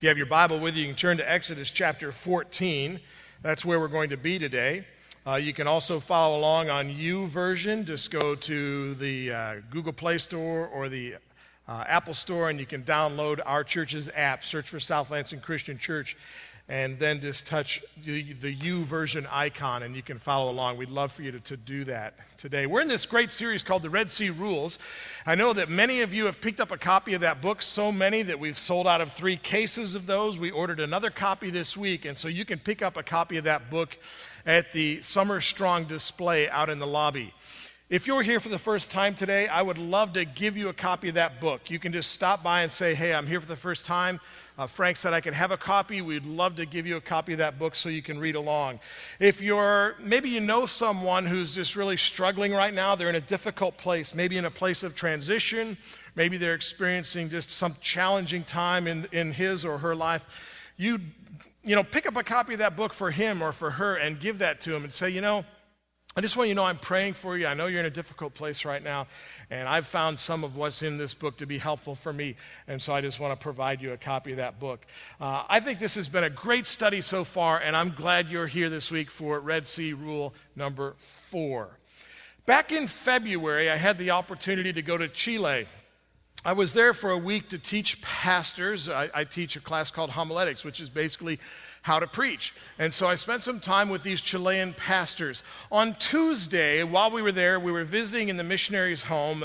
If you have your Bible with you, you can turn to Exodus chapter 14. That's where we're going to be today. You can also follow along on YouVersion. Just go to the Google Play Store or the Apple Store, and you can download our church's app. Search for South Lansing Christian Church, and then just touch the YouVersion icon, and you can follow along. We'd love for you to do that today. We're in this great series called The Red Sea Rules. I know that many of you have picked up a copy of that book, so many that we've sold out of 3 cases of those. We ordered another copy this week, and so you can pick up a copy of that book at the Summer Strong display out in the lobby. If you're here for the first time today, I would love to give you a copy of that book. You can just stop by and say, hey, I'm here for the first time. Frank said I could have a copy. We'd love to give you a copy of that book so you can read along. If maybe you know someone who's just really struggling right now, they're in a difficult place, maybe in a place of transition, maybe they're experiencing just some challenging time in his or her life, you pick up a copy of that book for him or for her and give that to him and say, I just want you to know I'm praying for you. I know you're in a difficult place right now, and I've found some of what's in this book to be helpful for me, and so I just want to provide you a copy of that book. I think this has been a great study so far, and I'm glad you're here this week for Red Sea Rule number 4. Back in February, I had the opportunity to go to Chile. I was there for a week to teach pastors. I teach a class called homiletics, which is basically how to preach. And so I spent some time with these Chilean pastors. On Tuesday, while we were there, we were visiting in the missionaries' home.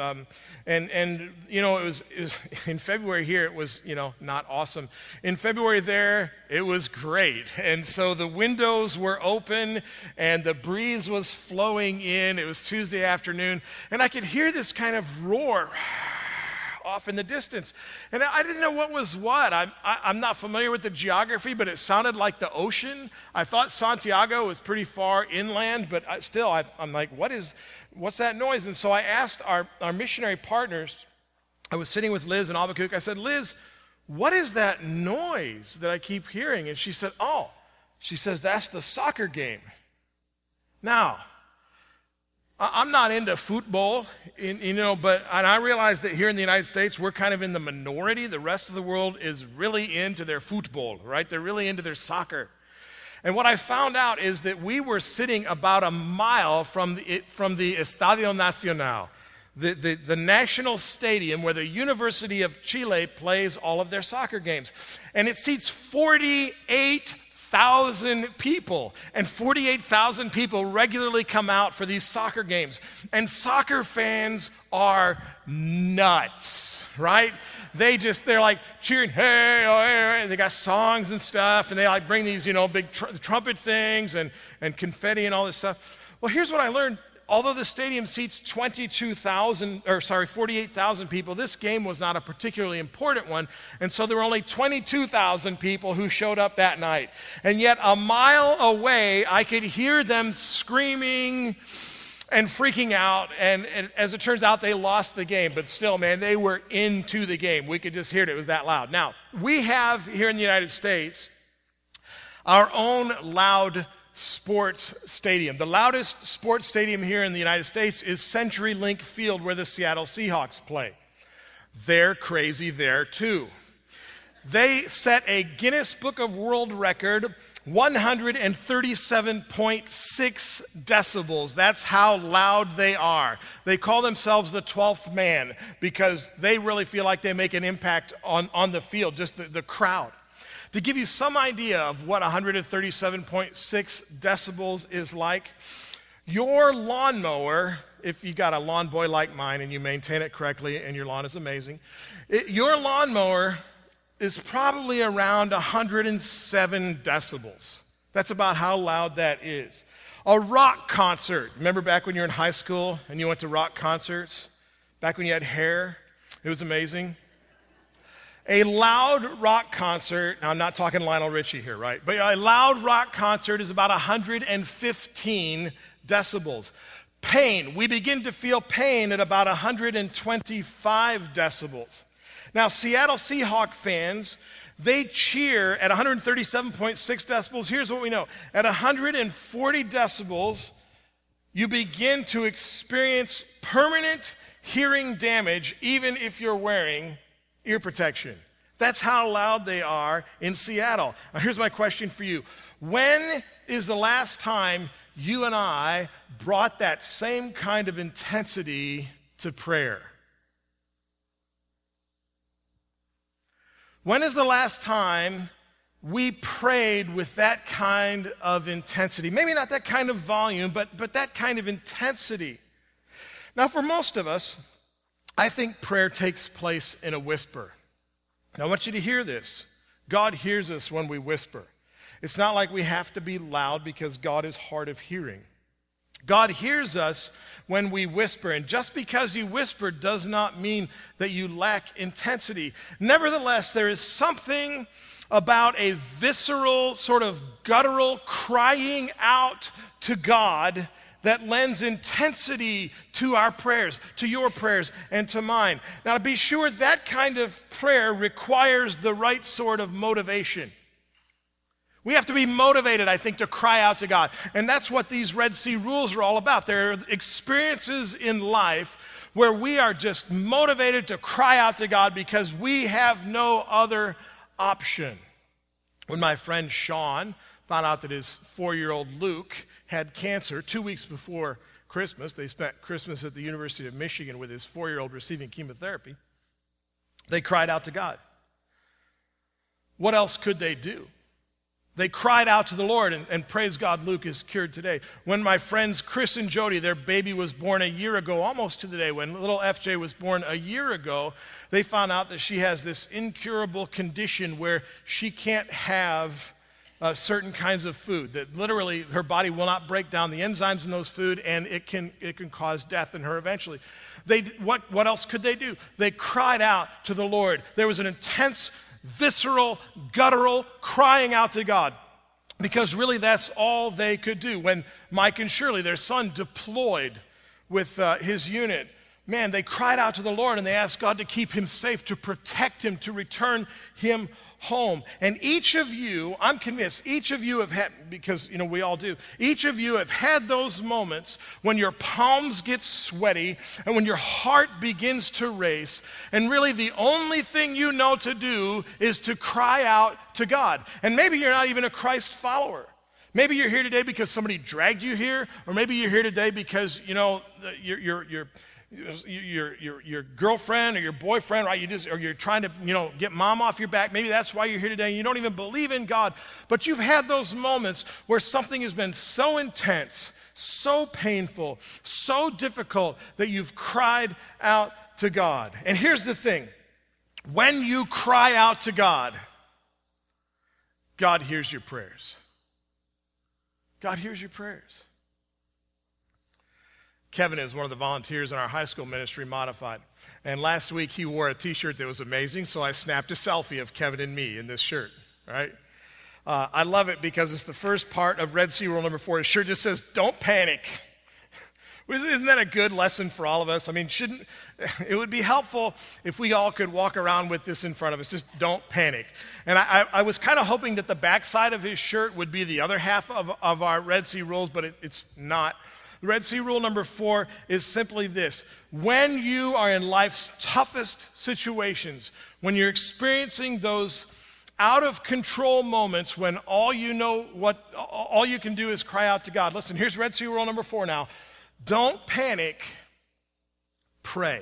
It was in February here, it was, not awesome. In February there, it was great. And so the windows were open and the breeze was flowing in. It was Tuesday afternoon, and I could hear this kind of roar off in the distance. And I didn't know what was what. I'm not familiar with the geography, but it sounded like the ocean. I thought Santiago was pretty far inland, but I'm like, what's that noise? And so I asked our missionary partners. I was sitting with Liz in Albuquerque. I said, Liz, what is that noise that I keep hearing? And she said, that's the soccer game. Now, I'm not into football, but I realize that here in the United States, we're kind of in the minority. The rest of the world is really into their football, right? They're really into their soccer. And what I found out is that we were sitting about a mile from the Estadio Nacional, the national stadium where the University of Chile plays all of their soccer games. And it seats 48,000 people, and 48,000 people regularly come out for these soccer games. And soccer fans are nuts, right? They're like cheering, hey, oh, hey, and they got songs and stuff, and they like bring these, big trumpet things and confetti and all this stuff. Well, here's what I learned. Although the stadium seats 48,000 people, this game was not a particularly important one, and so there were only 22,000 people who showed up that night. And yet a mile away, I could hear them screaming and freaking out, and as it turns out, they lost the game. But still, man, they were into the game. We could just hear it. It was that loud. Now, we have here in the United States our own loud sports stadium. The loudest sports stadium here in the United States is CenturyLink Field, where the Seattle Seahawks play. They're crazy there too. They set a Guinness Book of World Record, 137.6 decibels. That's how loud they are. They call themselves the 12th man because they really feel like they make an impact on the field, just the crowd. To give you some idea of what 137.6 decibels is like, your lawnmower, if you got a lawn boy like mine and you maintain it correctly and your lawn is amazing, your lawnmower is probably around 107 decibels. That's about how loud that is. A rock concert. Remember back when you were in high school and you went to rock concerts? Back when you had hair? It was amazing. A loud rock concert, now I'm not talking Lionel Richie here, right? But a loud rock concert is about 115 decibels. Pain, we begin to feel pain at about 125 decibels. Now, Seattle Seahawks fans, they cheer at 137.6 decibels. Here's what we know. At 140 decibels, you begin to experience permanent hearing damage, even if you're wearing ear protection. That's how loud they are in Seattle. Now, here's my question for you. When is the last time you and I brought that same kind of intensity to prayer? When is the last time we prayed with that kind of intensity? Maybe not that kind of volume, but that kind of intensity. Now, for most of us, I think prayer takes place in a whisper. Now, I want you to hear this. God hears us when we whisper. It's not like we have to be loud because God is hard of hearing. God hears us when we whisper, and just because you whisper does not mean that you lack intensity. Nevertheless, there is something about a visceral, sort of guttural crying out to God that lends intensity to our prayers, to your prayers, and to mine. Now, to be sure, that kind of prayer requires the right sort of motivation. We have to be motivated, I think, to cry out to God. And that's what these Red Sea rules are all about. There are experiences in life where we are just motivated to cry out to God because we have no other option. When my friend Sean found out that his 4-year-old Luke had cancer 2 weeks before Christmas, they spent Christmas at the University of Michigan with his 4-year-old receiving chemotherapy, they cried out to God. What else could they do? They cried out to the Lord, and praise God, Luke is cured today. When my friends Chris and Jody, their baby was born a year ago, almost to the day, when little FJ was born a year ago, they found out that she has this incurable condition where she can't have certain kinds of food, that literally her body will not break down the enzymes in those food, and it can cause death in her eventually. What else could they do? They cried out to the Lord. There was an intense, visceral, guttural crying out to God, because really that's all they could do. When Mike and Shirley, their son, deployed with his unit, man, they cried out to the Lord and they asked God to keep him safe, to protect him, to return him home. And each of you, I'm convinced, each of you have had, because, we all do, each of you have had those moments when your palms get sweaty and when your heart begins to race, and really the only thing you know to do is to cry out to God. And maybe you're not even a Christ follower. Maybe you're here today because somebody dragged you here, or maybe you're here today because, your girlfriend or your boyfriend, right? You're trying to, get mom off your back. Maybe that's why you're here today. You don't even believe in God, but you've had those moments where something has been so intense, so painful, so difficult that you've cried out to God. And here's the thing. When you cry out to God, God hears your prayers. God hears your prayers. Kevin is one of the volunteers in our high school ministry, Modified. And last week he wore a t-shirt that was amazing, so I snapped a selfie of Kevin and me in this shirt, right? I love it because it's the first part of Red Sea Rule number 4. His shirt just says, "Don't panic." Isn't that a good lesson for all of us? I mean, it would be helpful if we all could walk around with this in front of us, just don't panic. And I was kind of hoping that the backside of his shirt would be the other half of our Red Sea Rules, but it's not. Red Sea Rule number 4 is simply this. When you are in life's toughest situations, when you're experiencing those out of control moments when all you can do is cry out to God. Listen, here's Red Sea Rule number 4 now. Don't panic, pray.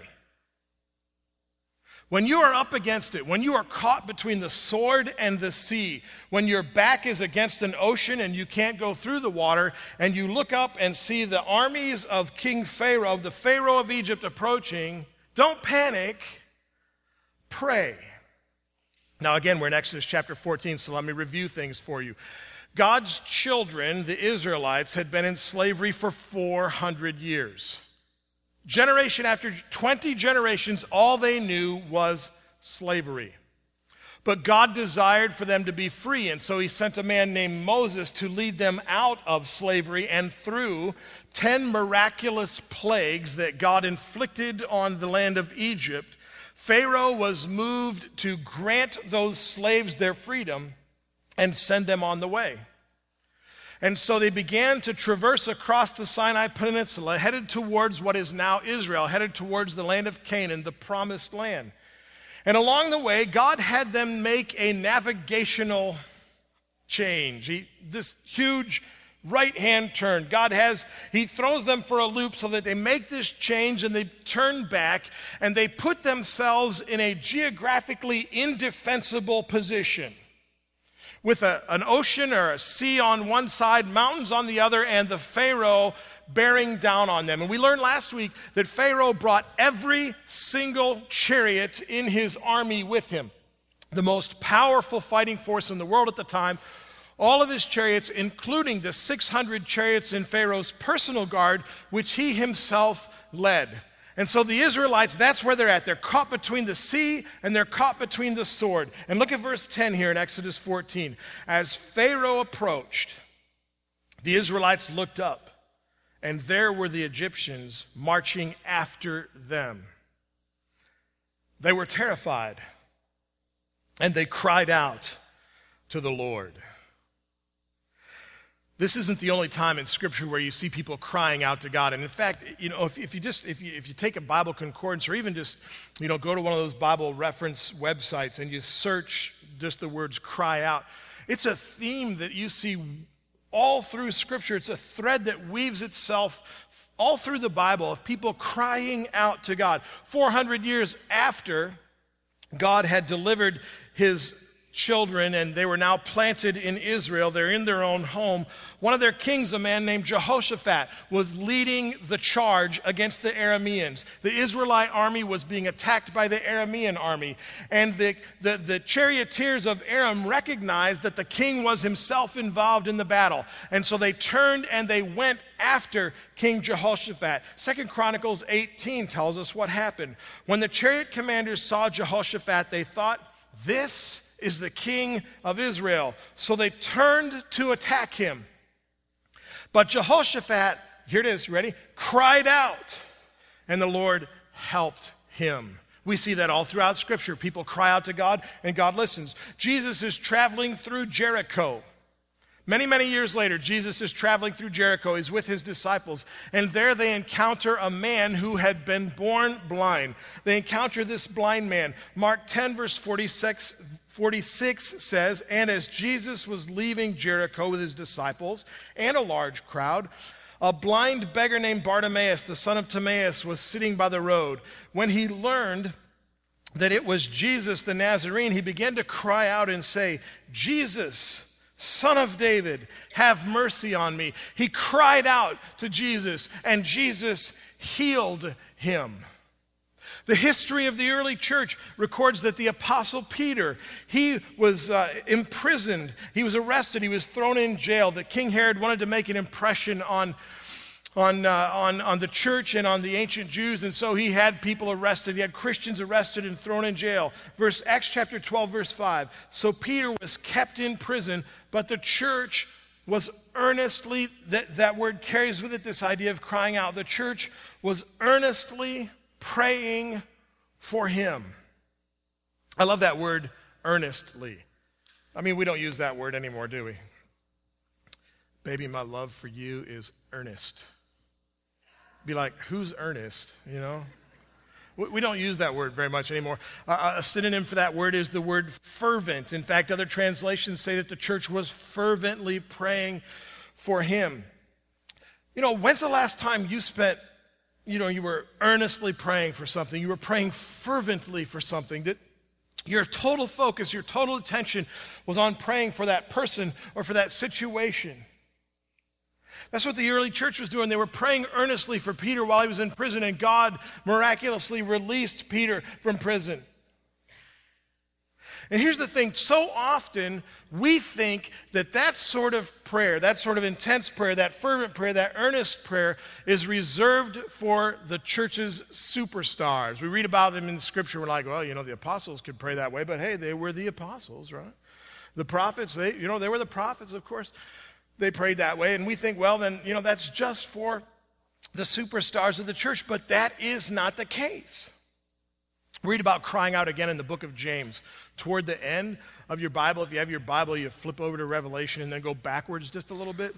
When you are up against it, when you are caught between the sword and the sea, when your back is against an ocean and you can't go through the water, and you look up and see the armies of King Pharaoh, the Pharaoh of Egypt approaching, don't panic, pray. Now again, we're in Exodus chapter 14, so let me review things for you. God's children, the Israelites, had been in slavery for 400 years. Generation after 20 generations, all they knew was slavery. But God desired for them to be free, and so he sent a man named Moses to lead them out of slavery, and through 10 miraculous plagues that God inflicted on the land of Egypt, Pharaoh was moved to grant those slaves their freedom and send them on the way. And so they began to traverse across the Sinai Peninsula, headed towards what is now Israel, headed towards the land of Canaan, the promised land. And along the way, God had them make a navigational change. This huge right-hand turn. He throws them for a loop so that they make this change and they turn back and they put themselves in a geographically indefensible position with an ocean or a sea on one side, mountains on the other, and the Pharaoh bearing down on them. And we learned last week that Pharaoh brought every single chariot in his army with him, the most powerful fighting force in the world at the time. All of his chariots, including the 600 chariots in Pharaoh's personal guard, which he himself led. And so the Israelites, that's where they're at. They're caught between the sea and they're caught between the sword. And look at verse 10 here in Exodus 14. As Pharaoh approached, the Israelites looked up, and there were the Egyptians marching after them. They were terrified, and they cried out to the Lord. This isn't the only time in Scripture where you see people crying out to God. And in fact, if you take a Bible concordance or even just, go to one of those Bible reference websites and you search just the words cry out, it's a theme that you see all through Scripture. It's a thread that weaves itself all through the Bible of people crying out to God. 400 years after God had delivered his children and they were now planted in Israel, they're in their own home. One of their kings, a man named Jehoshaphat, was leading the charge against the Arameans. The Israelite army was being attacked by the Aramean army, and the charioteers of Aram recognized that the king was himself involved in the battle, and so they turned and they went after King Jehoshaphat. 2 Chronicles 18 tells us what happened. When the chariot commanders saw Jehoshaphat, they thought, "This is the king of Israel." So they turned to attack him. But Jehoshaphat, here it is, ready? Cried out, and the Lord helped him. We see that all throughout Scripture. People cry out to God, and God listens. Jesus is traveling through Jericho. Many, many years later, Jesus is traveling through Jericho. He's with his disciples, and there they encounter a man who had been born blind. They encounter this blind man. Mark 10, verse 46 says, "And as Jesus was leaving Jericho with his disciples and a large crowd, a blind beggar named Bartimaeus, the son of Timaeus, was sitting by the road. When he learned that it was Jesus the Nazarene, he began to cry out and say, 'Jesus, Son of David, have mercy on me.' He cried out to Jesus, and Jesus healed him." The history of the early church records that the Apostle Peter, he was imprisoned, he was arrested, he was thrown in jail. That King Herod wanted to make an impression on the church and on the ancient Jews, and so he had people arrested. He had Christians arrested and thrown in jail. Acts chapter 12, verse 5. So Peter was kept in prison, but the church was earnestly, that word carries with it this idea of crying out. The church was earnestly praying for him. I love that word, earnestly. I mean, we don't use that word anymore, do we? Baby, my love for you is earnest. Be like, who's earnest, We don't use that word very much anymore. A synonym for that word is the word fervent. In fact, other translations say that the church was fervently praying for him. When's the last time you spent you were earnestly praying for something, you were praying fervently for something, that your total focus, your total attention was on praying for that person or for that situation? That's what the early church was doing. They were praying earnestly for Peter while he was in prison, and God miraculously released Peter from prison. And here's the thing, so often we think that sort of prayer, that sort of intense prayer, that fervent prayer, that earnest prayer is reserved for the church's superstars. We read about them in Scripture, we're like, well, the apostles could pray that way, but hey, they were the apostles, right? The prophets, they were the prophets, of course. They prayed that way, and we think, well, then, that's just for the superstars of the church, but that is not the case. Read about crying out again in the book of James. Toward the end of your Bible, if you have your Bible, you flip over to Revelation and then go backwards just a little bit.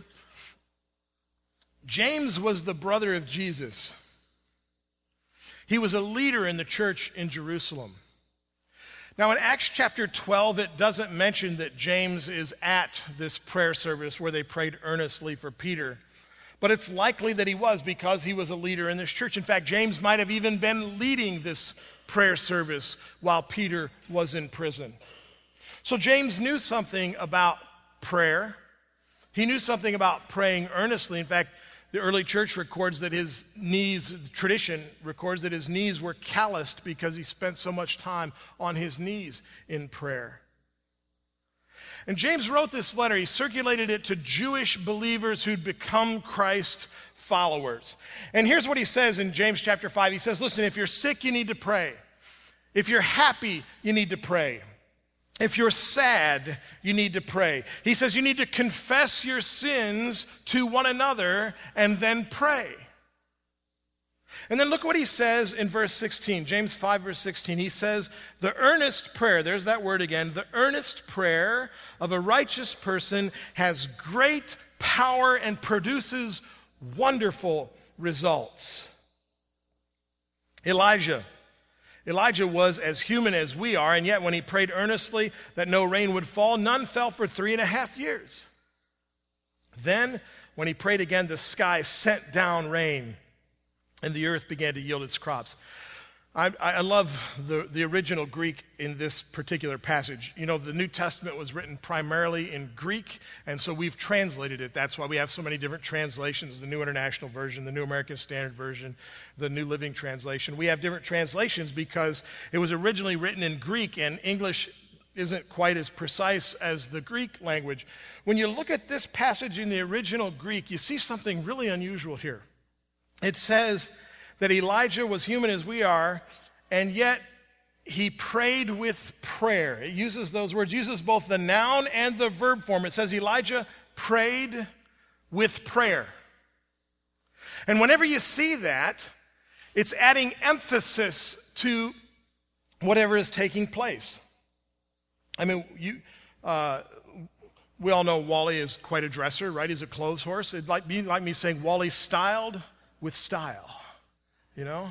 James was the brother of Jesus. He was a leader in the church in Jerusalem. Now, in Acts chapter 12, it doesn't mention that James is at this prayer service where they prayed earnestly for Peter. But it's likely that he was, because he was a leader in this church. In fact, James might have even been leading this prayer service while Peter was in prison. So James knew something about prayer. He knew something about praying earnestly. In fact, the early church records that his knees, the tradition records that his knees were calloused because he spent so much time on his knees in prayer. And James wrote this letter. He circulated it to Jewish believers who'd become Christ followers. And here's what he says in James chapter 5. He says, listen, if you're sick, you need to pray. If you're happy, you need to pray. If you're sad, you need to pray. He says you need to confess your sins to one another and then pray. And then look what he says in verse 16, James 5, verse 16. He says, the earnest prayer, there's that word again, the earnest prayer of a righteous person has great power and produces wonderful results. Elijah was as human as we are, and yet when he prayed earnestly that no rain would fall, none fell for 3.5 years. Then, when he prayed again, the sky sent down rain, and the earth began to yield its crops. I love the original Greek in this particular passage. You know, the New Testament was written primarily in Greek, and so we've translated it. That's why we have so many different translations, the New International Version, the New American Standard Version, the New Living Translation. We have different translations because it was originally written in Greek, and English isn't quite as precise as the Greek language. When you look at this passage in the original Greek, you see something really unusual here. It says that Elijah was human as we are, and yet he prayed with prayer. It uses those words, uses both the noun and the verb form. It says Elijah prayed with prayer. And whenever you see that, it's adding emphasis to whatever is taking place. I mean, we all know Wally is quite a dresser, right? He's a clothes horse. It'd be like me saying Wally styled with style. You know?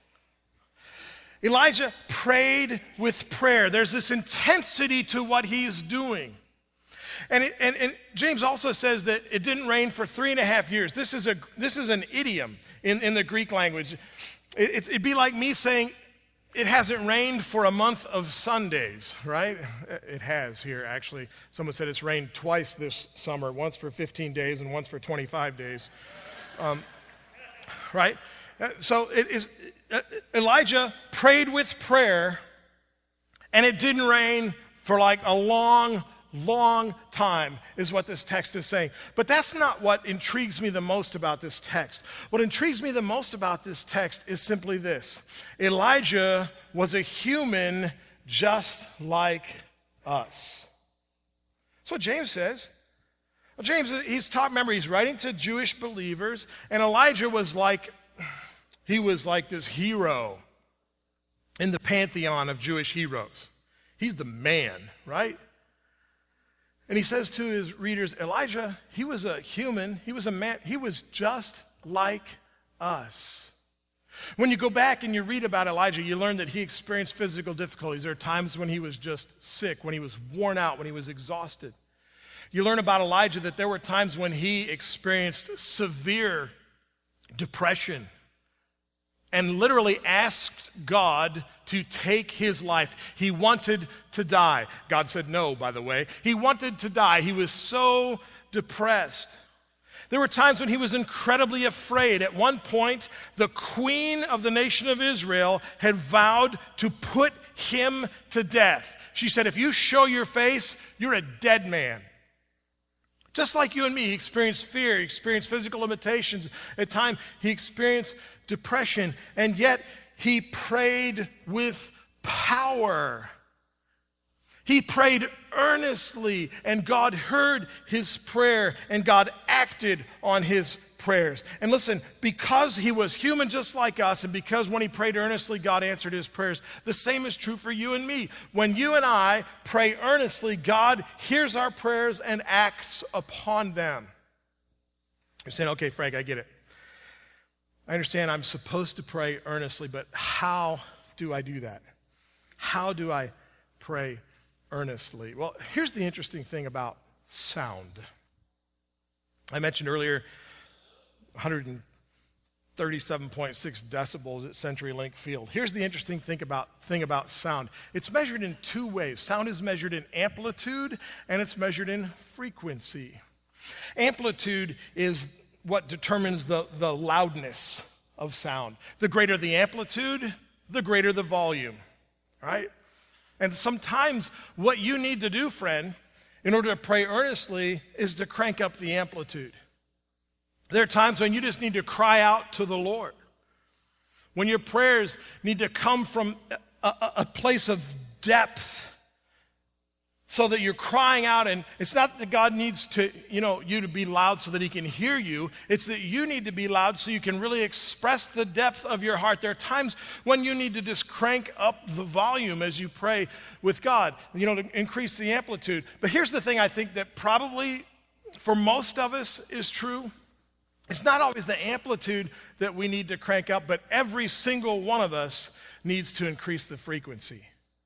Elijah prayed with prayer. There's this intensity to what he's doing. And James also says that it didn't rain for 3.5 years. This is an idiom in the Greek language. It'd be like me saying it hasn't rained for a month of Sundays, right? It has here, actually. Someone said it's rained twice this summer, once for 15 days and once for 25 days. Right? So Elijah prayed with prayer, and it didn't rain for like a long, long time, is what this text is saying. But that's not what intrigues me the most about this text. What intrigues me the most about this text is simply this. Elijah was a human just like us. That's what James says. Well, James, he's writing to Jewish believers, and Elijah was like this hero in the pantheon of Jewish heroes. He's the man, right? And he says to his readers, Elijah, he was a human, he was a man, he was just like us. When you go back and you read about Elijah, you learn that he experienced physical difficulties. There are times when he was just sick, when he was worn out, when he was exhausted. You learn about Elijah that there were times when he experienced severe depression and literally asked God to take his life. He wanted to die. God said no, by the way. He wanted to die. He was so depressed. There were times when he was incredibly afraid. At one point, the queen of the nation of Israel had vowed to put him to death. She said, if you show your face, you're a dead man. Just like you and me, he experienced fear, he experienced physical limitations. At times, he experienced depression, and yet he prayed with power. He prayed earnestly, and God heard his prayer, and God acted on his prayers. And listen, because he was human just like us, and because when he prayed earnestly, God answered his prayers, the same is true for you and me. When you and I pray earnestly, God hears our prayers and acts upon them. You're saying, okay, Frank, I get it. I understand I'm supposed to pray earnestly, but how do I do that? How do I pray earnestly. Well, here's the interesting thing about sound. I mentioned earlier 137.6 decibels at CenturyLink Field. Here's the interesting thing about sound. It's measured in two ways. Sound is measured in amplitude and it's measured in frequency. Amplitude is what determines the loudness of sound. The greater the amplitude, the greater the volume, right? And sometimes what you need to do, friend, in order to pray earnestly is to crank up the amplitude. There are times when you just need to cry out to the Lord. When your prayers need to come from a place of depth so that you're crying out, and it's not that God needs to, you to be loud so that he can hear you. It's that you need to be loud so you can really express the depth of your heart. There are times when you need to just crank up the volume as you pray with God, to increase the amplitude. But here's the thing I think that probably for most of us is true. It's not always the amplitude that we need to crank up, but every single one of us needs to increase the frequency.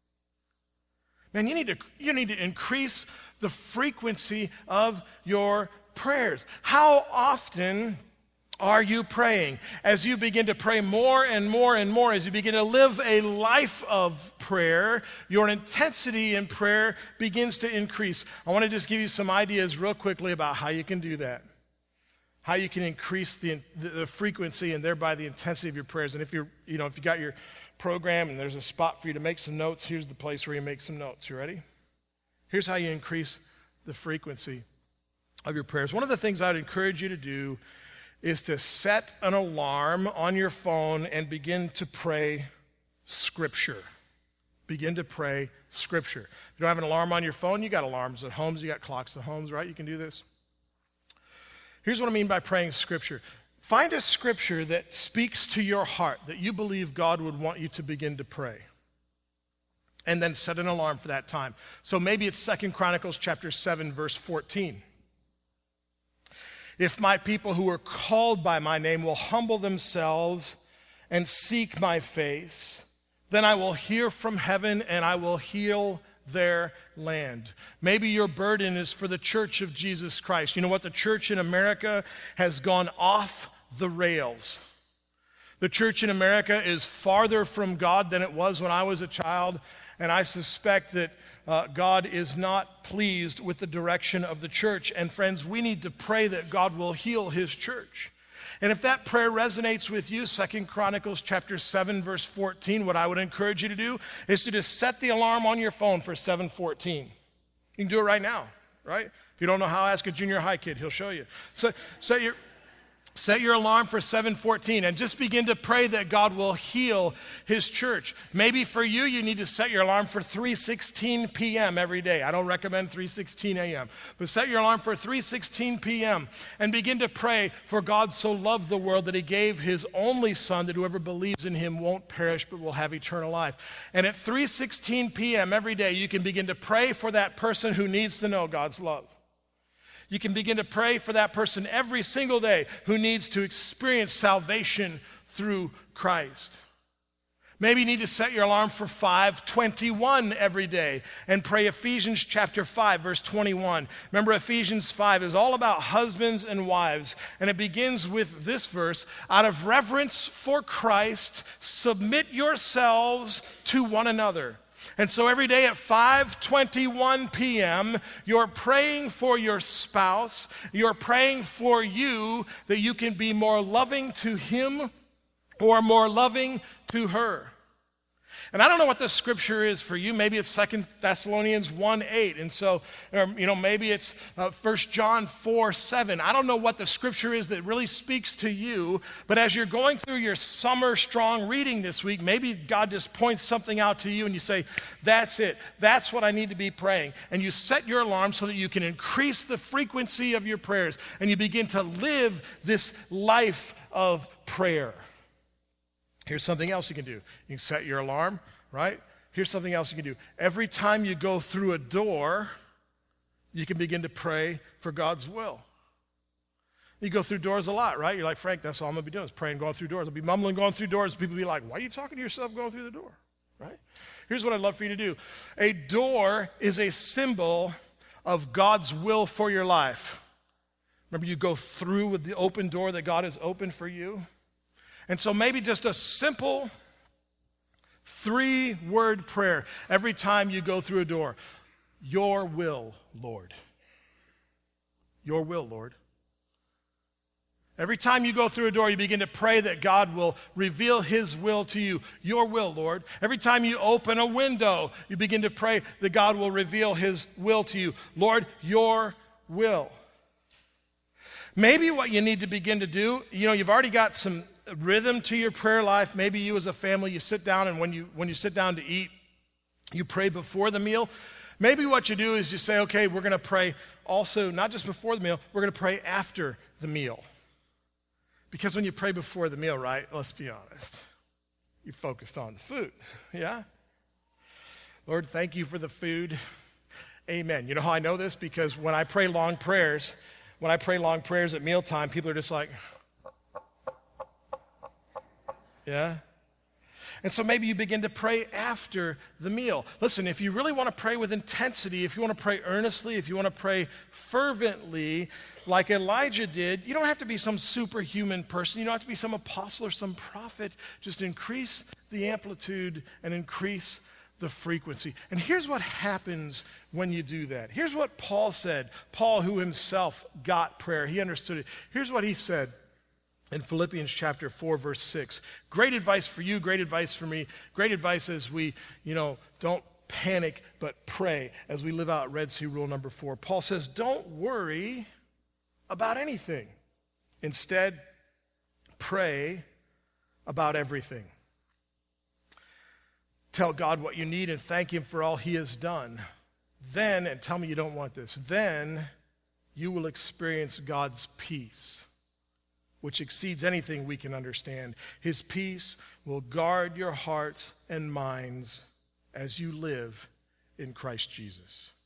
Man, you need to increase the frequency of your prayers. How often are you praying? As you begin to pray more and more and more, as you begin to live a life of prayer, your intensity in prayer begins to increase. I want to just give you some ideas real quickly about how you can do that. How you can increase the frequency and thereby the intensity of your prayers. And if you got your program and there's a spot for you to make some notes, here's the place where you make some notes. You ready? Here's how you increase the frequency of your prayers. One of the things I'd encourage you to do is to set an alarm on your phone and begin to pray Scripture. Begin to pray Scripture. If you don't have an alarm on your phone, you got alarms at homes, you got clocks at homes, right? You can do this. Here's what I mean by praying Scripture. Find a scripture that speaks to your heart, that you believe God would want you to begin to pray. And then set an alarm for that time. So maybe it's 2 Chronicles chapter 7, verse 14. If my people who are called by my name will humble themselves and seek my face, then I will hear from heaven and I will heal their land. Maybe your burden is for the Church of Jesus Christ. You know what? The church in America has gone off the rails. The church in America is farther from God than it was when I was a child, and I suspect that God is not pleased with the direction of the church. And friends, we need to pray that God will heal his church. And if that prayer resonates with you, 2 Chronicles chapter 7, verse 14, what I would encourage you to do is to just set the alarm on your phone for 7:14. You can do it right now, right? If you don't know how, ask a junior high kid. He'll show you. So set your alarm for 7:14 and just begin to pray that God will heal his church. Maybe for you, you need to set your alarm for 3:16 p.m. every day. I don't recommend 3:16 a.m., but set your alarm for 3:16 p.m. and begin to pray, for God so loved the world that he gave his only son, that whoever believes in him won't perish but will have eternal life. And at 3:16 p.m. every day, you can begin to pray for that person who needs to know God's love. You can begin to pray for that person every single day who needs to experience salvation through Christ. Maybe you need to set your alarm for 5:21 every day and pray Ephesians chapter 5, verse 21. Remember, Ephesians 5 is all about husbands and wives, and it begins with this verse: out of reverence for Christ, submit yourselves to one another. And so every day at 5:21 p.m., you're praying for your spouse, you're praying for you that you can be more loving to him or more loving to her. And I don't know what the scripture is for you. Maybe it's 2 Thessalonians 1:8. And so, maybe it's 1 John 4:7. I don't know what the scripture is that really speaks to you. But as you're going through your summer strong reading this week, maybe God just points something out to you and you say, that's it. That's what I need to be praying. And you set your alarm so that you can increase the frequency of your prayers. And you begin to live this life of prayer. Here's something else you can do. You can set your alarm, right? Here's something else you can do. Every time you go through a door, you can begin to pray for God's will. You go through doors a lot, right? You're like, Frank, that's all I'm going to be doing is praying, going through doors. I'll be mumbling, going through doors. People will be like, why are you talking to yourself going through the door? right? Here's what I'd love for you to do. A door is a symbol of God's will for your life. Remember, you go through with the open door that God has opened for you. And so maybe just a simple 3-word prayer every time you go through a door. Your will, Lord. Your will, Lord. Every time you go through a door, you begin to pray that God will reveal his will to you. Your will, Lord. Every time you open a window, you begin to pray that God will reveal his will to you. Lord, your will. Maybe what you need to begin to do, you've already got some rhythm to your prayer life. Maybe you as a family, you sit down, and when you sit down to eat, you pray before the meal. Maybe what you do is you say, okay, we're going to pray also, not just before the meal, we're going to pray after the meal. Because when you pray before the meal, right, let's be honest, you're focused on the food, yeah? Lord, thank you for the food. Amen. You know how I know this? Because when I pray long prayers at mealtime, people are just like, yeah? And so maybe you begin to pray after the meal. Listen, if you really want to pray with intensity, if you want to pray earnestly, if you want to pray fervently, like Elijah did, you don't have to be some superhuman person. You don't have to be some apostle or some prophet. Just increase the amplitude and increase the frequency. And here's what happens when you do that. Here's what Paul said. Paul, who himself got prayer, he understood it. Here's what he said in Philippians chapter 4, verse 6. Great advice for you, great advice for me. Great advice as we, don't panic, but pray as we live out Red Sea Rule number 4. Paul says, don't worry about anything. Instead, pray about everything. Tell God what you need and thank him for all he has done. Then, and tell me you don't want this, then you will experience God's peace, which exceeds anything we can understand. His peace will guard your hearts and minds as you live in Christ Jesus.